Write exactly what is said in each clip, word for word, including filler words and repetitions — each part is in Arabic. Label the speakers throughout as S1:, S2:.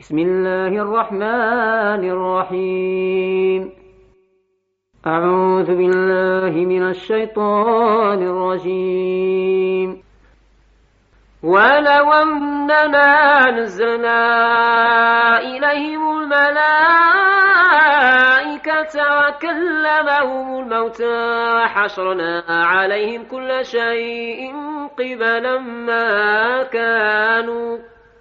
S1: بسم الله الرحمن الرحيم. أعوذ بالله من الشيطان الرجيم. ولو أننا نزلنا إليهم الملائكة وكلمهم الموتى حشرنا عليهم كل شيء قبلا ما كانوا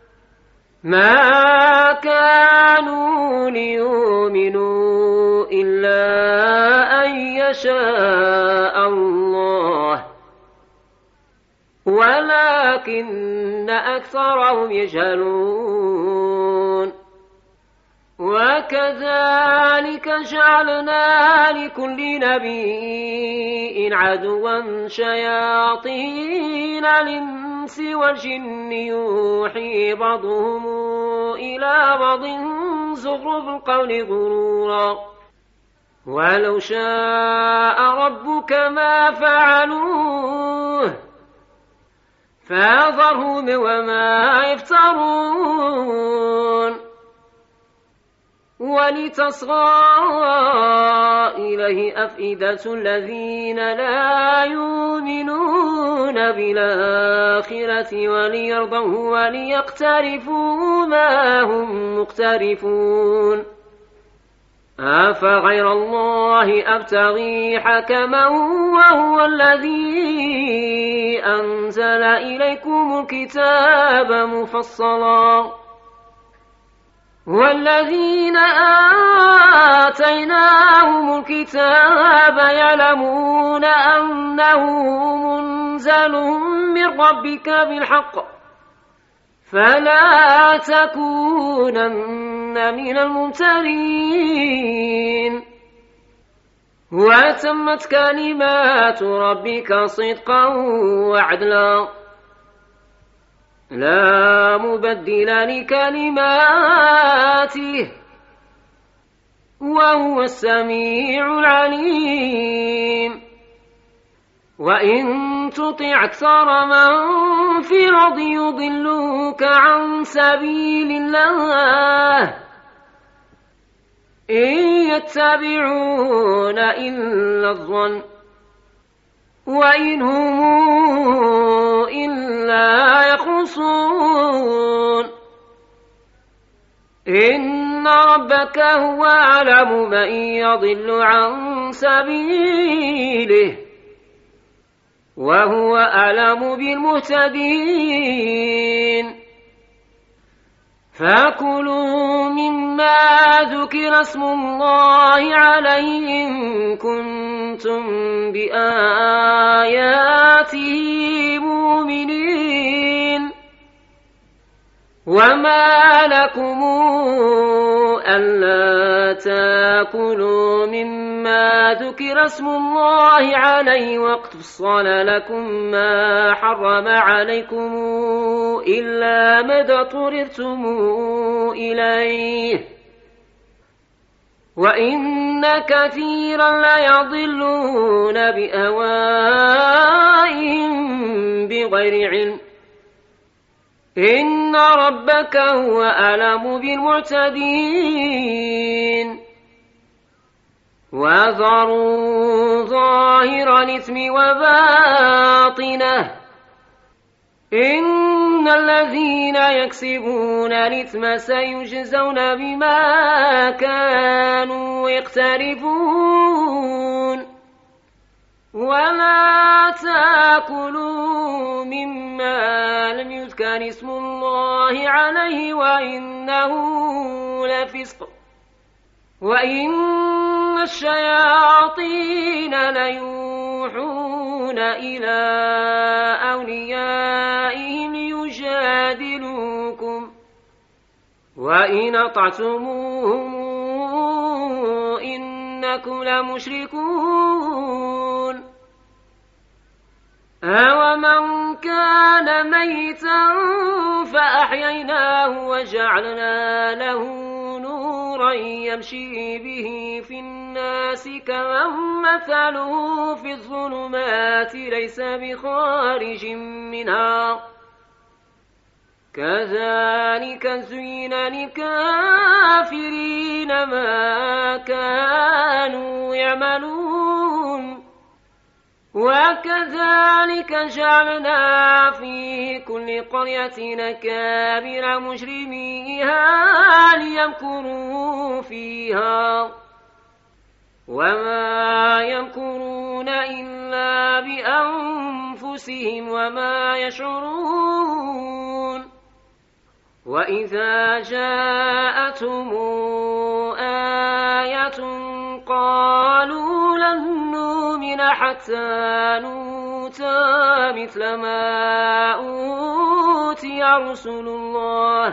S1: ما كانوا ليؤمنوا إلا أن يشاء الله ولكن أكثرهم يجهلون. وكذلك جعلنا لكل نبي عدوا شياطين الإنس والجن يوحي بعضهم إلى بعض زخرف القول غرورا ولو شاء ربك ما فعلوه فذرهم وما يفترون. ولتصغى إليه أفئدة الذين لا يؤمنون بالآخرة وليرضوه وليقترفوا ما هم مقترفون. أفغير الله أبتغي حكما وهو الذي أنزل إليكم الكتاب مفصلا والذين آتيناهم الكتاب يعلمون أنه منزل من ربك بالحق فلا تكونن من الممترين. وتمت كلمات ربك صدقا وعدلا لا مبدل لكلماته وهو السميع العليم. وإن تطع أكثر من في الأرض يضلوك عن سبيل الله إن يتبعون إلا الظن وإن هم إلا يخرصون. إن ربك هو أعلم من يضل عن سبيله وهو أعلم بالمهتدين. فكلوا مما ذكر اسم الله عليه إن كنتم بآياته مؤمنين. وما لكم ألا تأكلوا مما ذكر اسم الله عليه وقد فصل لكم ما حرم عليكم إلا ما اضطررتم إليه وإن كثيرا ليضلون بأهوائهم بغير علم. إن ربك هو أعلم بالمعتدين. وذروا ظاهر الإثم وباطنه إن الذين يكسبون الإثم سيجزون بما كانوا يقترفون. ولا تأكلوا مما لم يذكر اسم الله عليه وإنه لفسق وإن الشياطين ليوحون إلى أوليائهم ليجادلوكم وإن أطعتموهم إنكم لمشركون. أومن كان ميتا فأحييناه وجعلنا له نورا يمشي به في الناس كمن مثله في الظلمات ليس بخارج منها كذلك زين للكافرين ما كانوا يعملون وكذلك جعلنا في كل قرية أكابر مجرميها ليمكروا فيها وما يمكرون إلا بأنفسهم وما يشعرون وإذا جاءتهم آية قالوا لن نؤمن حتى نؤتى مثل ما أوتي رسل الله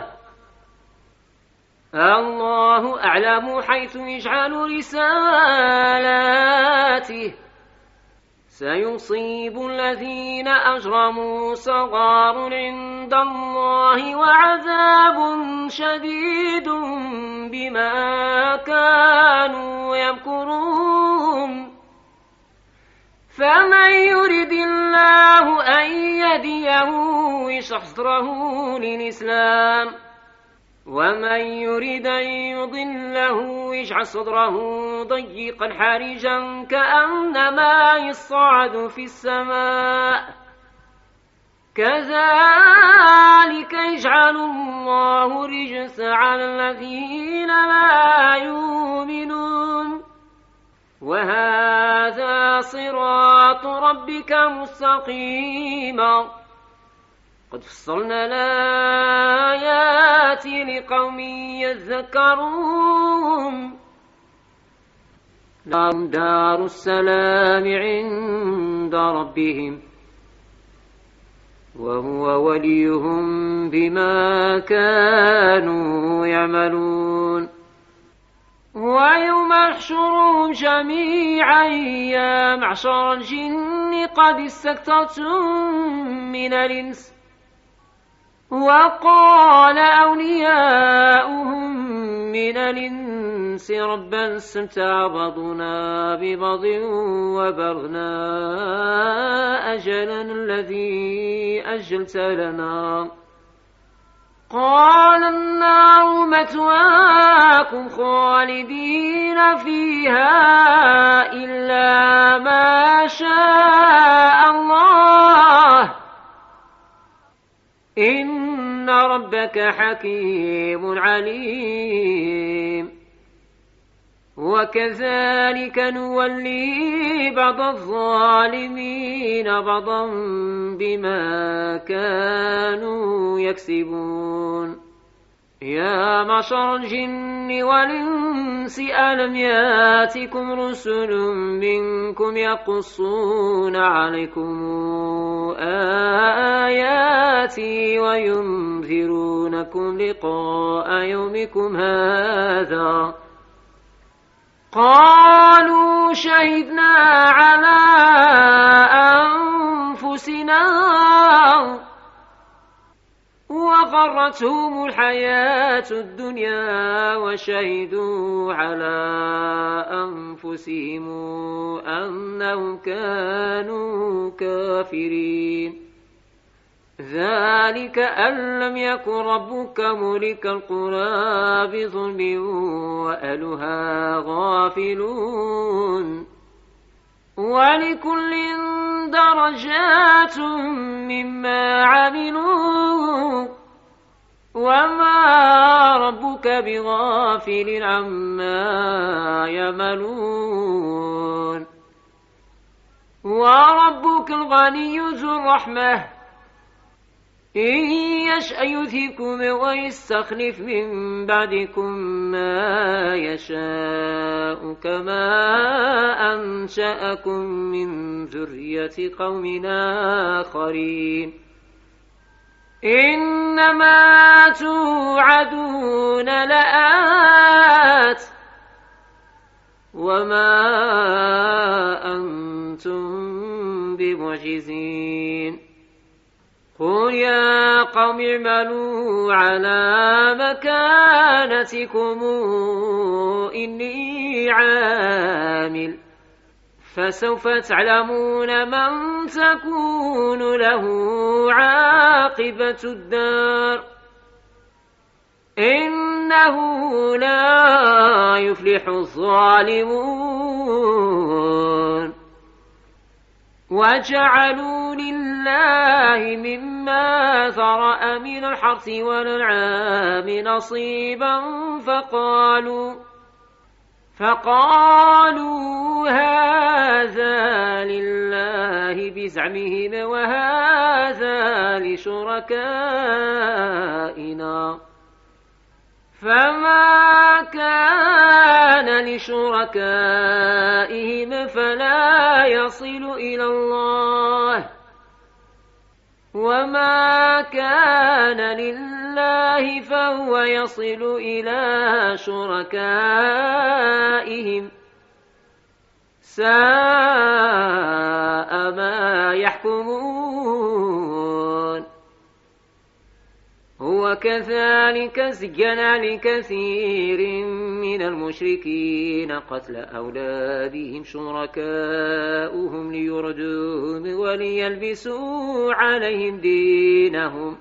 S1: الله أعلم حيث يجعل رسالاته سيصيب الذين أجرموا صغار عند الله وعذاب شديد بما كانوا يمكرون فمن يرد الله أن يهديه يشرح صدره للإسلام ومن يريد أن يضله يجعل صدره ضيقا حرجا كأنما يصعد في السماء كذلك يجعل الله الرجس على الذين لا يؤمنون وهذا صراط ربك مستقيما قد فصلنا الآيات لقوم يذكرون لهم دار السلام عند ربهم وهو وليهم بما كانوا يعملون ويوم يحشرهم جميعا يا معشر الجن قد استكثرتم من الإنس وقال أولياؤهم من الإنس ربنا استمتع بعضنا ببعض وبلغنا أجلنا الذي أجلت لنا قال النار مثواكم خالدين فيها إلا ما شاء الله إن ربك حكيم عليم وكذلك نولي بعض الظالمين بعضا بما كانوا يكسبون يا معشر الجن والإنس ألم ياتكم رسل منكم يقصون عليكم آياتي وينذرونكم لقاء يومكم هذا قالوا شهدنا على أنفسنا وغرتهم الحياة الدنيا وشهدوا على أنفسهم أنهم كانوا كافرين ذلك أن لم يكن ربك مهلك القرى بظلم وأهلها غافلون ولكل درجات مما عملوا وما ربك بغافل عما يعملون وربك الغني ذو الرحمة إن يشأ يذهبكم ويستخلف من بعدكم ما يشاء كما أنشأكم من ذرية قوم آخرين إنما توعدون لآت وما أنتم بمعجزين قل يا قوم اعملوا على مكانتكم إني عامل فسوف تعلمون من تكون له عاقبة الدار إنه لا يفلح الظالمون وجعلوا لله مما ذرأ من الحرث والأنعام نصيبا فقالوا فقالوا هذا لله بزعمهم وهذا لشركائنا فما كان لشركائهم فلا يصل إلى الله وما كان لله فهو يصل إلى شركائهم ساء ما يحكمون هو كذلك زين لكثير من المشركين قتل أولادهم شركاؤهم ليردوهم وليلبسوا عليهم دينهم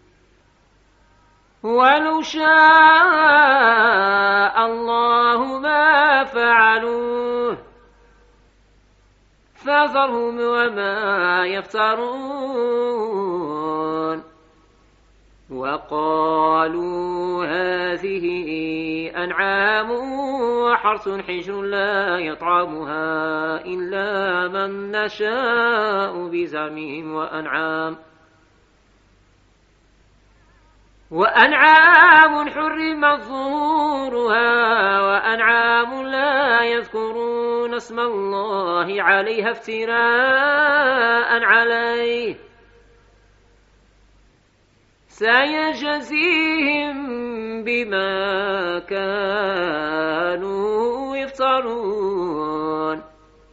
S1: ولو شاء الله ما فعلوه فذرهم وما يفترون وقالوا هذه أنعام وحرث حجر لا يطعمها إلا من نشاء بزعمهم وأنعام وأنعام حرمت ظهورها وأنعام لا يذكرون اسم الله عليها افتراء عليه سيجزيهم بما كانوا يفترون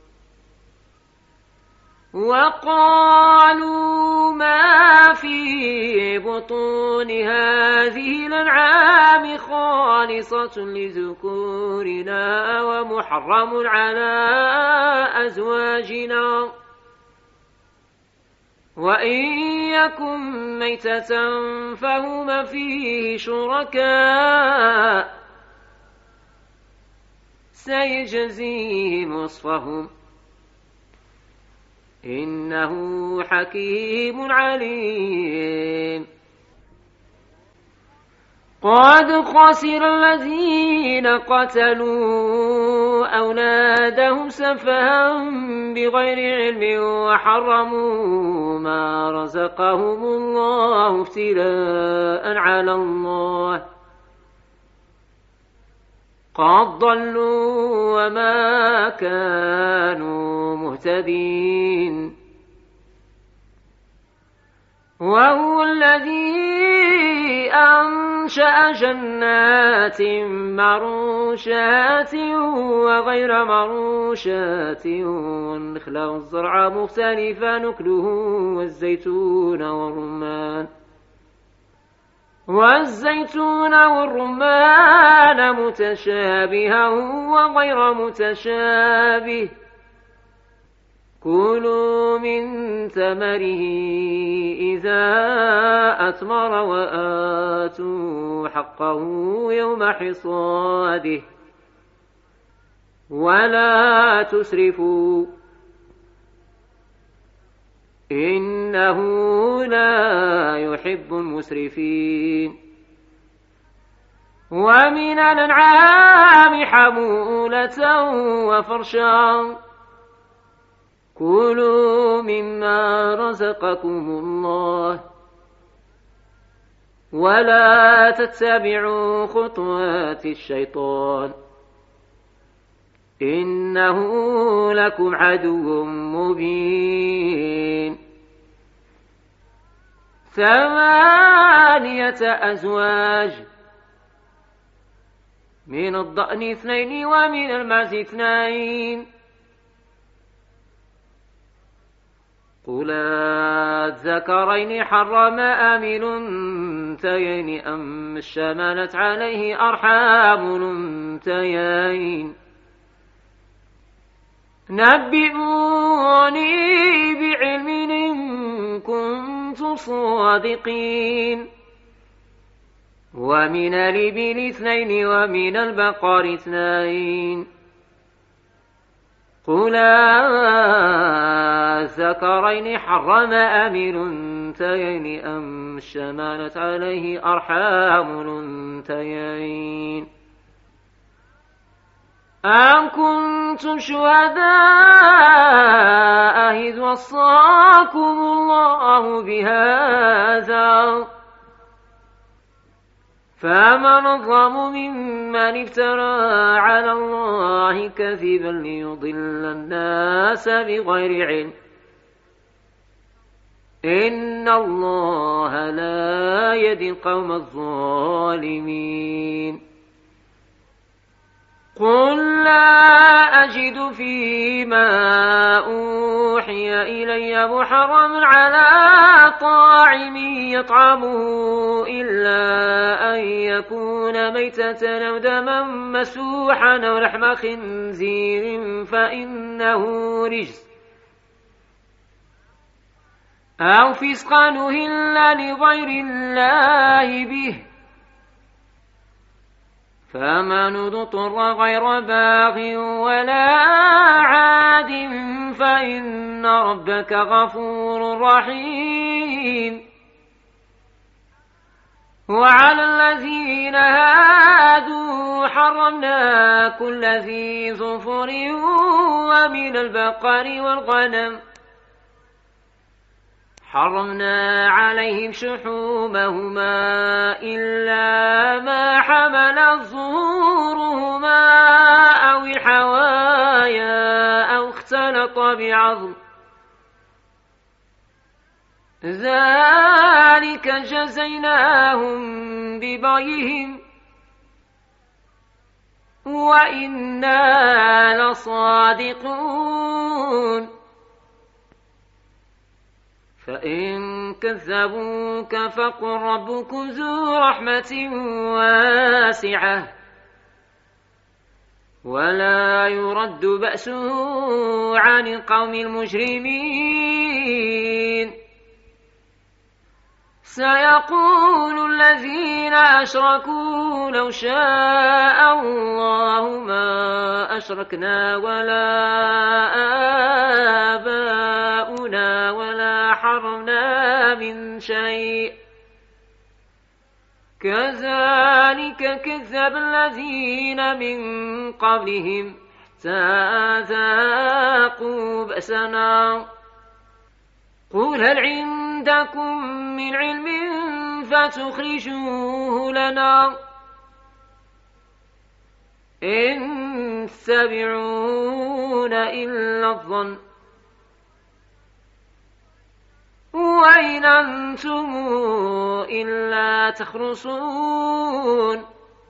S1: وقالوا ما في بطون هذه الأنعام خالصة لذكورنا ومحرم على أزواجنا وإن يكن ميتة فهم فيه شركاء سيجزيهم وصفهم إنه حكيم عليم قد خسر الذين قتلوا أولادهم سفها بغير علم وحرموا ما رزقهم الله افتراء على الله قد ضلوا وما كانوا مهتدين وهو الذي أنشأ جنات معروشات وغير معروشات والنخل والزرع مختلفا نكله والزيتون والرمان والزيتون والرمان متشابها وغير متشابه كلوا من ثمره إذا أثمر وآتوا حقه يوم حصاده ولا تسرفوا إنه لا يحب المسرفين ومن الأنعام حمولة وفرشا كلوا مما رزقكم الله ولا تتبعوا خطوات الشيطان إنه لكم عدو مبين ثمانية أزواج من الضأن اثنين ومن المعز اثنين قل الذكرين حرم أم الأنثيين أم اشتملت عليه أرحام الأنثيين نبئوني بعلم إن كنتم صادقين. ومن الإبل اثنين ومن البقر اثنين قل أذكرين حرم أم الأنثيين أم اشتملت عليه أرحام الأنثيين أم كنتم شهداء إذ وصاكم الله بهذا فمن أظلم ممن افترى على الله كذبا ليضل الناس بغير علم إن الله لا يهدي القوم الظالمين. قل لا أجد فيما أوحي إلي محرما على طاعم يطعمه إلا أن يكون ميتة أو دما مسوحا أو لحم خنزير فإنه رجس أو فسقا أهل لغير الله به فمن اضطر غير باغ ولا عاد فإن ربك غفور رحيم. وعلى الذين هادوا حرمنا كل ذي ظفر ومن البقر والغنم حرمنا عليهم شحومهما إلا ما حملت ظهورهما أو الحوايا أو اختلط بعظم ذلك جزيناهم ببغيهم وإنا لصادقون. فإن كذبوك فقل ربكم ذو رحمة واسعة ولا يرد بأسه عن القوم المجرمين. سيقول الذين أشركوا لو شاء الله ما أشركنا ولا آباؤنا ولا حرمنا من شيء كذلك كذب الذين من قبلهم حتى ذاقوا بأسنا. قل هل عندكم من علم فتخرجوه لنا إن تتبعون إلا الظن وإن أنتم إلا تخرصون.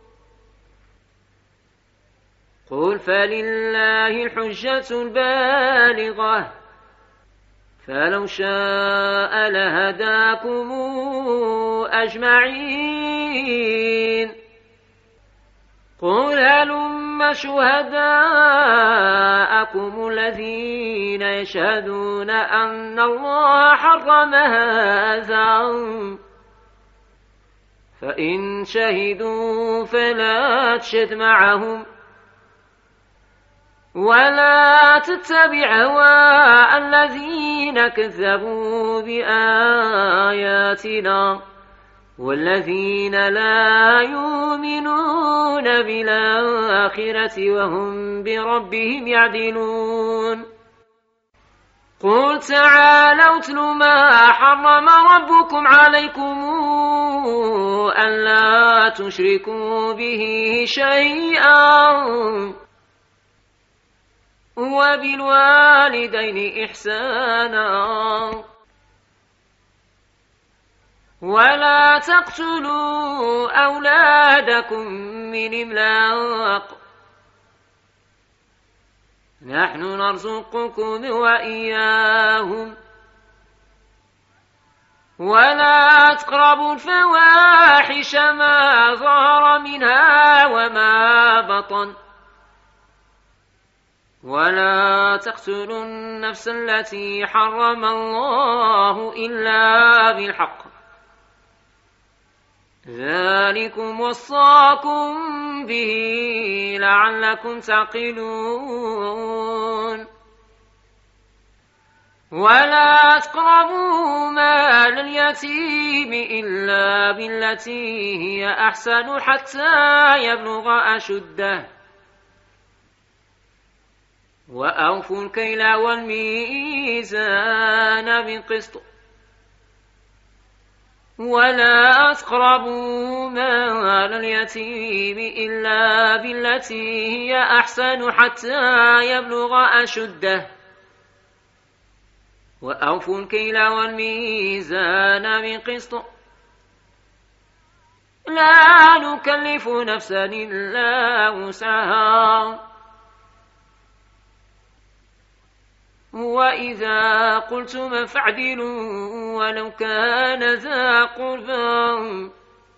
S1: قل فلله الحجة البالغة فلو شاء لهداكم أجمعين. قل هلم شهداءكم الذين يشهدون أن الله حرم هذا فإن شهدوا فلا تشهد معهم ولا تتبع هواء الذين كذبوا بآياتنا والذين لا يؤمنون بالآخرة وهم بربهم يعدلون. قل تعالوا اتل ما حرم ربكم عليكم ألا تشركوا به شيئا وبالوالدين إحسانا ولا تقتلوا أولادكم من إملاق نحن نرزقكم وإياهم ولا تقربوا الفواحش ما ظهر منها وما بطن ولا تقتلوا النفس التي حرم الله إلا بالحق ذلكم وصاكم به لعلكم تعقلون ولا تقربوا مال اليتيم إلا بالتي هي أحسن حتى يبلغ أشده وأوفوا الكيل والميزان بالقسط ولا تقربوا مال اليتيم إلا بالتي هي أحسن حتى يبلغ أشده وأوفوا الكيل والميزان بالقسط لا نكلف نفسا إلا وسعها وإذا قلتم فاعدلوا ولو كان ذا قربى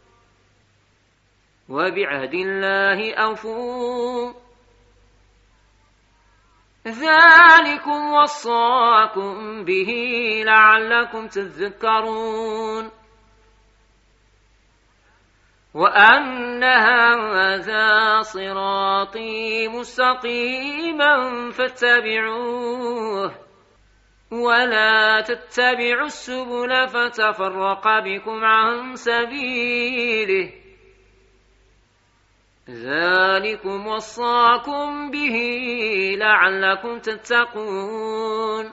S1: وبعهد الله أوفوا ذلكم وصاكم به لعلكم تذكرون وأن هذا صراطي مستقيما فاتبعوه ولا تتبعوا السبل فتفرق بكم عن سبيله ذلكم وصاكم به لعلكم تتقون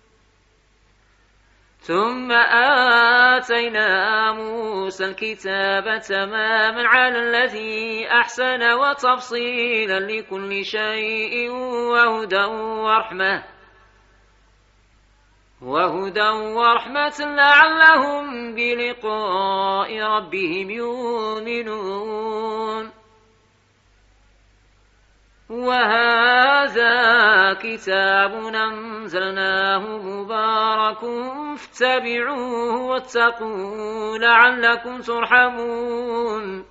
S1: ثم آتينا موسى الكتاب تماما على الذي أحسن وتفصيلا لكل شيء وهدى ورحمة وهدى ورحمة لعلهم بلقاء ربهم يؤمنون وهذا كتاب أنزلناه مبارك فاتبعوه واتقوا لعلكم ترحمون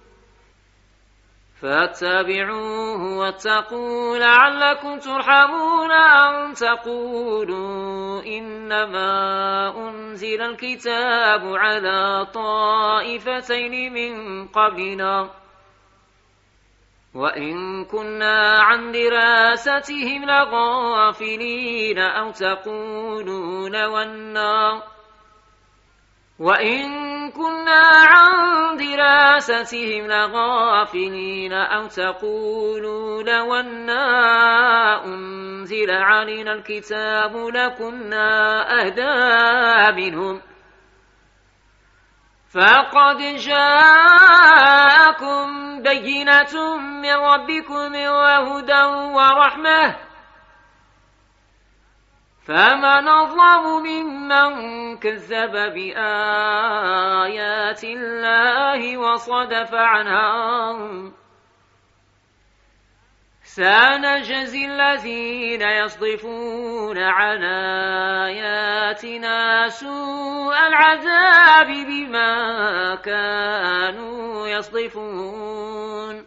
S1: فاتبعوه واتقوا لعلكم ترحمون أن تقولوا إنما أنزل الكتاب على طائفتين من قبلنا وإن كنا عن دراستهم لغافلين أو تقولوا لو أنا وإن كنا عن دراستهم لغافلين أو تقولوا لو أنا أنزل علينا الكتاب لكنا أهدى منهم فقد جاءكم بينة من ربكم وهدى ورحمة فمن أظلم ممن كذب بآيات الله وصدف عنها سنجزي الذين يصدفون عن آياتنا سوء العذاب بما كانوا يصدفون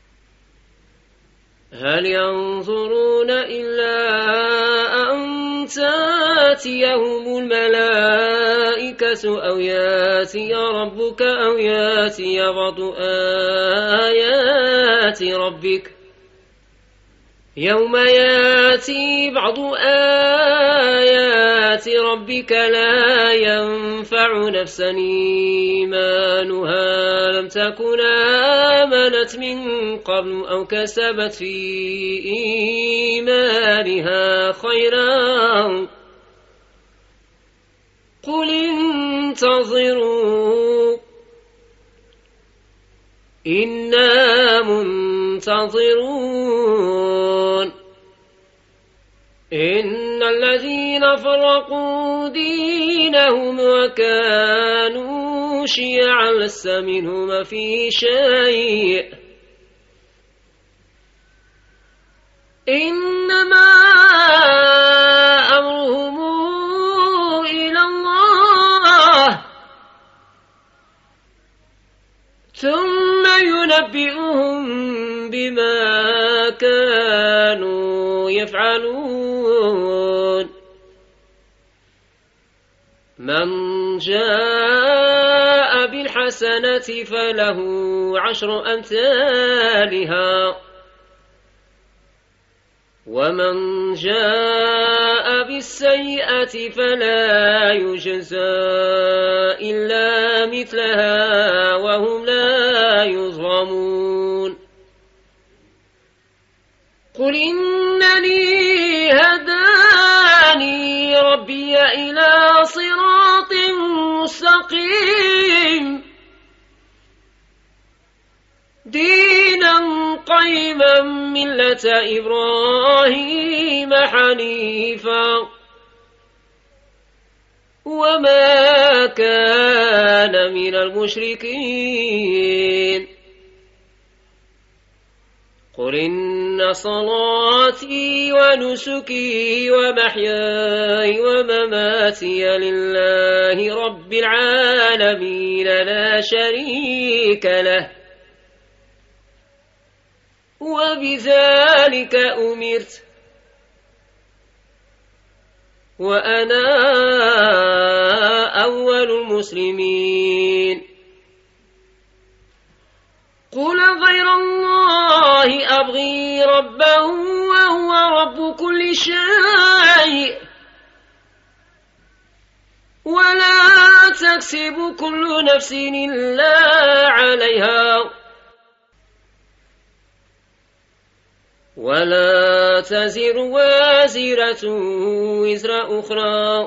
S1: هل ينظرون إلا أن تأتيهم الملائكة أو يأتي ربك أو يأتي بعض آيات ربك يوم يأتي بعض آيات ربك لا ينفع نفسا إيمانها لم تكن آمنت من قبل أو كسبت في إيمانها خيرا قل انتظروا إنا منتظرون إن الذين فرقوا دينهم وكانوا شيعا لست منهم في شيء إنما أمرهم إلى الله ثم ينبئهم بما كانوا يفعلون من جاء بالحسنة فله عشر أمثالها ومن جاء بالسيئة فلا يجزى إلا مثلها وهم لا يظلمون قل إنني هداني ربي إلى صراط مستقيم دينا قيما ملة إبراهيم حنيفا وما كان من المشركين قل إن صلاتي ونسكي ومحياي ومماتي لله رب العالمين لا شريك له وبذلك أمرت وأنا أول المسلمين قل غير الله أبغي ربا وهو رب كل شيء ولا تكسب كل نفس إلا عليها ولا تزر وازرة وزر أخرى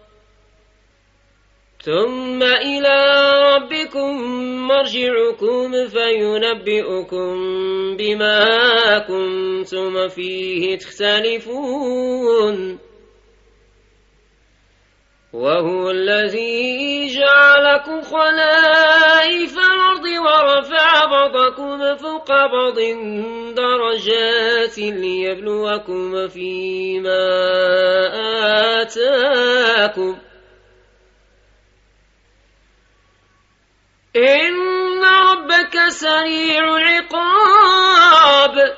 S1: ثم إلى ربكم مرجعكم فينبئكم بما كنتم فيه تختلفون وهو الذي جعلكم خلائف الأرض ورفع بعضكم فوق بعض درجات ليبلوكم فيما آتاكم إن ربك سريع العقاب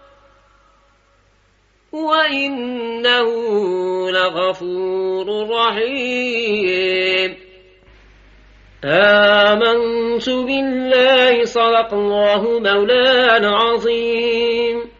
S1: وإنه لغفور رحيم آمنت بالله صدق الله مولانا العظيم